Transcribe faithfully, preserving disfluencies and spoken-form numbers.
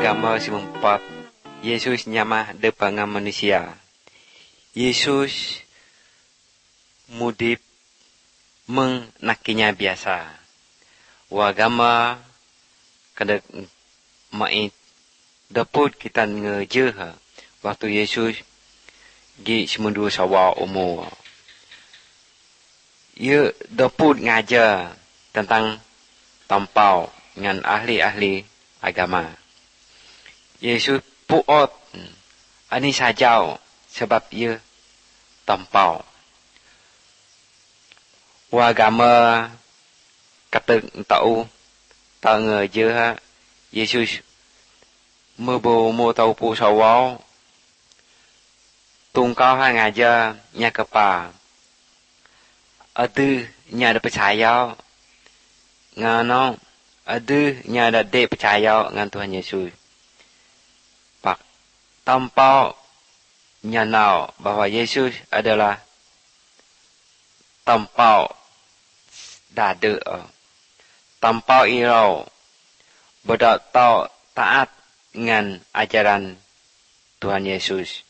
agama si empat, Yesus nyamah depangan manusia. Yesus mudip mengakinya biasa. Wagama kada mai daput kita ngejeh waktu Yesus gi semendu sawa umur. Ia daput ngajar tentang tampau dengan ahli-ahli agama. Yesus puot ani sajau sebab ia tampau. Wagama kata tahu tak ngeje Yesus mebo mo tahu pu sawau tungkau ha ngajar nya kepa. Ada nya ada percaya ngano ada nya ada dek percaya dengan Tuhan Yesus. Pak tampau nyanau bahwa Yesus adalah tampau dada, tampau irau bedak tau taat dengan ajaran Tuhan Yesus.